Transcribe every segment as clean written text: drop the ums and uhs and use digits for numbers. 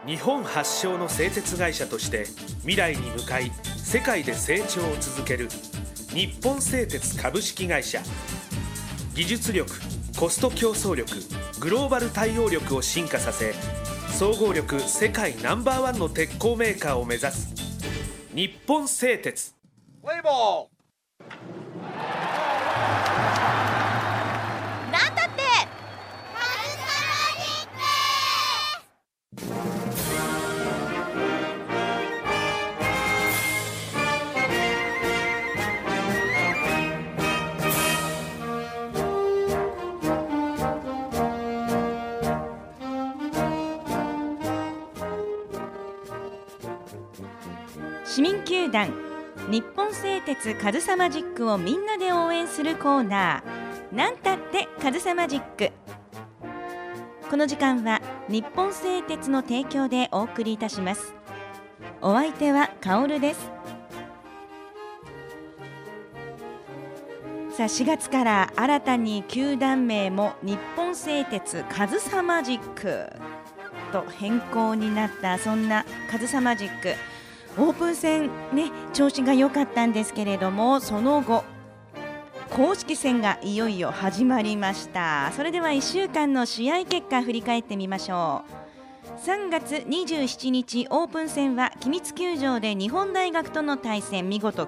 日本発祥の製鉄会社として未来に向かい世界で成長を続ける日本製鉄株式会社。技術力、コスト競争力、グローバル対応力を進化させ、総合力世界ナンバーワンの鉄鋼メーカーを目指す日本製鉄。 プレイボール。 なんだって市民球団日本製鉄カズサマジックをみんなで応援するコーナー、なんたってカズサマジック。この時間は日本製鉄の提供でお送りいたします。お相手はカオルです。さあ、4月から新たに球団名も日本製鉄カズサマジックと変更になった、そんなカズサマジック。オープン戦ね、調子が良かったんですけれども、その後公式戦がいよいよ始まりました。それでは1週間の試合結果振り返ってみましょう。3月27日オープン戦は君津球場で日本大学との対戦、見事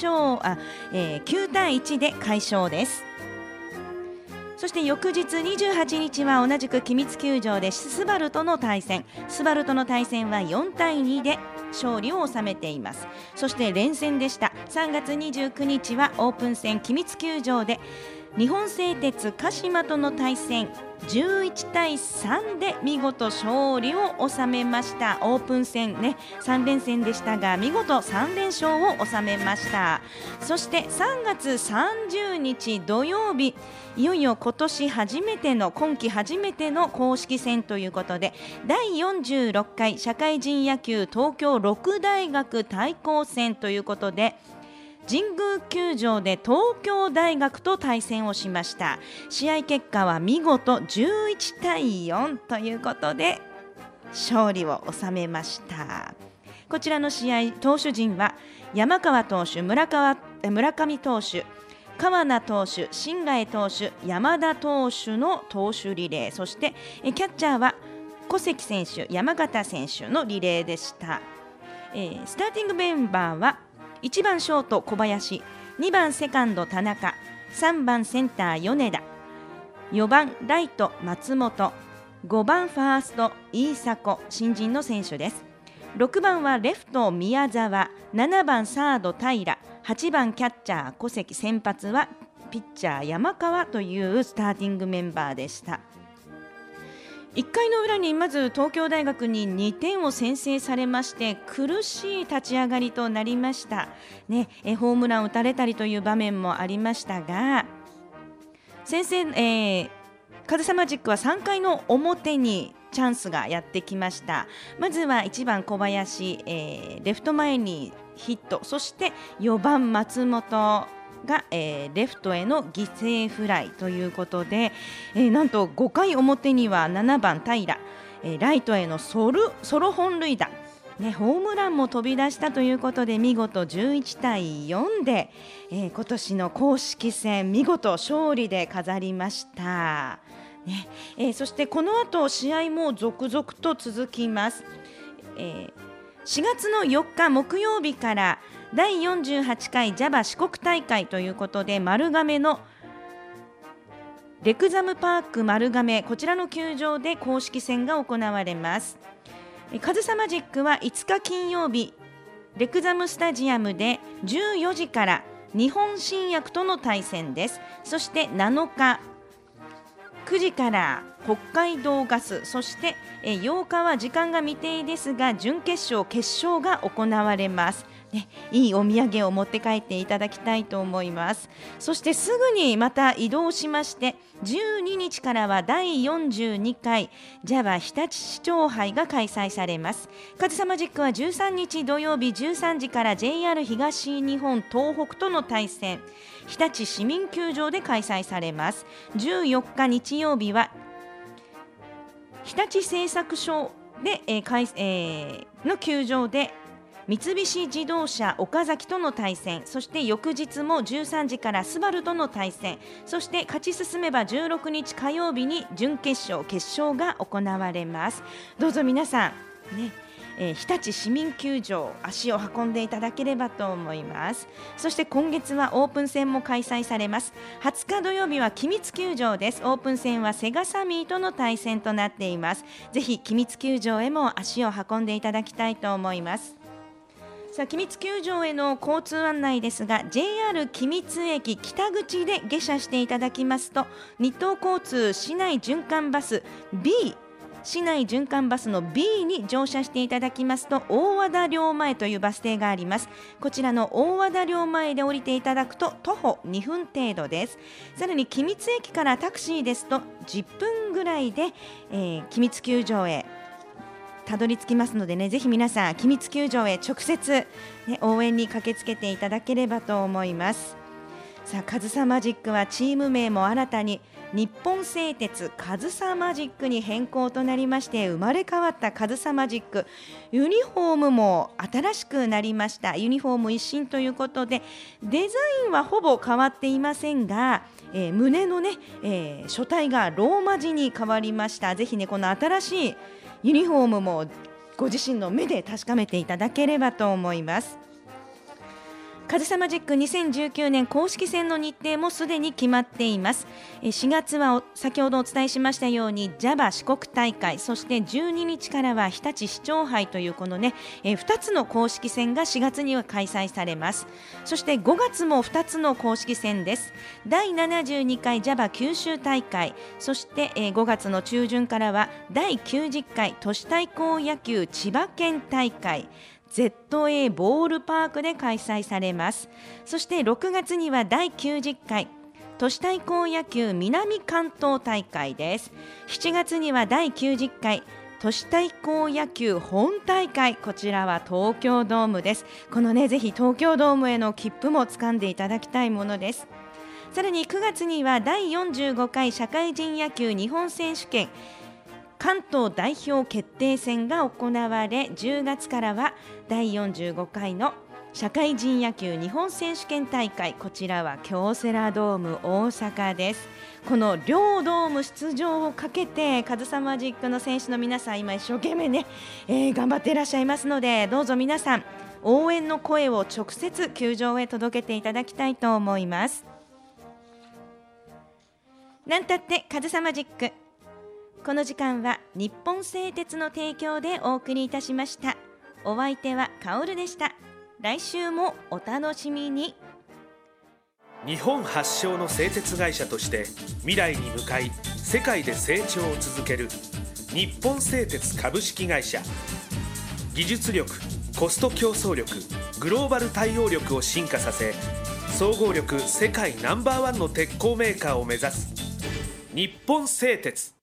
9対1で快勝です。そして翌日28日は同じく君津球場でスバルとの対戦、スバルとの対戦は4対2で勝利を収めています。そして連戦でした。3月29日はオープン戦君津球場で日本製鉄鹿島との対戦、11対3で見事勝利を収めました。オープン戦ね、3連戦でしたが見事3連勝を収めました。そして3月30日土曜日、いよいよ今季初めての公式戦ということで、第46回社会人野球東京六大学対抗戦ということで、神宮球場で東京大学と対戦をしました。試合結果は見事11対4ということで勝利を収めました。こちらの試合、投手陣は山川投手、村上投手、川名投手、新貝投手、山田投手の投手リレー、そしてキャッチャーは小関選手、山形選手のリレーでした。スターティングメンバーは1番ショート小林、2番セカンド田中、3番センター米田、4番ライト松本、5番ファースト飯迫、新人の選手です。6番はレフト宮沢、7番サード平、8番キャッチャー小関、先発はピッチャー山川というスターティングメンバーでした。1回の裏にまず東京大学に2点を先制されまして、苦しい立ち上がりとなりました、ね。ホームランを打たれたりという場面もありましたが、カズサマジックは3回の表にチャンスがやってきました。まずは1番小林、レフト前にヒット、そして4番松本が、レフトへの犠牲フライということで、なんと5回表には7番平、ライトへのソロ本塁打、ね、ホームランも飛び出したということで、見事11対4で、今年の公式戦見事勝利で飾りました、ね。そしてこの後試合も続々と続きます。4月の4日木曜日から第48回 JAVA 四国大会ということで、丸亀のレクザムパーク丸亀、こちらの球場で公式戦が行われます。カズサマジックは5日金曜日、レクザムスタジアムで14時から日本新薬との対戦です。そして7日9時から北海道ガス、そして8日は時間が未定ですが準決勝決勝が行われます、ね。いいお土産を持って帰っていただきたいと思います。そしてすぐにまた移動しまして、12日からは第42回 JAVA 日立市長杯が開催されます。カズサマジックは13日土曜日13時から JR 東日本東北との対戦、日立市民球場で開催されます。14日日曜日は日立製作所で、の球場で三菱自動車岡崎との対戦、そして翌日も13時からスバルとの対戦、そして勝ち進めば16日火曜日に準決勝決勝が行われます。どうぞ皆さんね、日立市民球場足を運んでいただければと思います。そして今月はオープン戦も開催されます。20日土曜日は君津球場です。オープン戦はセガサミーとの対戦となっています。ぜひ君津球場へも足を運んでいただきたいと思います。さあ、君津球場への交通案内ですが、 JR 君津駅北口で下車していただきますと、日東交通市内循環バス B、市内循環バスの B に乗車していただきますと、大和田寮前というバス停があります。こちらの大和田寮前で降りていただくと徒歩2分程度です。さらに君津駅からタクシーですと10分ぐらいで、君津球場へたどり着きますのでね、ぜひ皆さん君津球場へ直接、応援に駆けつけていただければと思います。さあ、カズサマジックはチーム名も新たに日本製鉄カズサマジックに変更となりまして、生まれ変わったカズサマジック、ユニフォームも新しくなりました。ユニフォーム一新ということで、デザインはほぼ変わっていませんが、胸のね、書体がローマ字に変わりました。ぜひね、この新しいユニフォームもご自身の目で確かめていただければと思います。カズサマジック2019年公式戦の日程もすでに決まっています。4月は先ほどお伝えしましたように JAVA 四国大会、そして12日からは日立市長杯というこのね、2つの公式戦が4月には開催されます。そして5月も2つの公式戦です。第72回 JAVA 九州大会、そして5月の中旬からは第90回都市対抗野球千葉県大会ZA ボールパークで開催されます。そして6月には第90回都市対抗野球南関東大会です。7月には第90回都市対抗野球本大会、こちらは東京ドームです。このね、ぜひ東京ドームへの切符も掴んでいただきたいものです。さらに9月には第45回社会人野球日本選手権関東代表決定戦が行われ、10月からは第45回の社会人野球日本選手権大会、こちらは京セラドーム大阪です。この両ドーム出場をかけてカズサマジックの選手の皆さん、今一生懸命ね、頑張っていらっしゃいますので、どうぞ皆さん応援の声を直接球場へ届けていただきたいと思います。なんたってカズサマジック、この時間は日本製鉄の提供でお送りいたしました。お相手はカオルでした。来週もお楽しみに。 日本発祥の製鉄会社として未来に向かい世界で成長を続ける日本製鉄株式会社。技術力、コスト競争力、グローバル対応力を進化させ、総合力世界ナンバーワンの鉄鋼メーカーを目指す日本製鉄。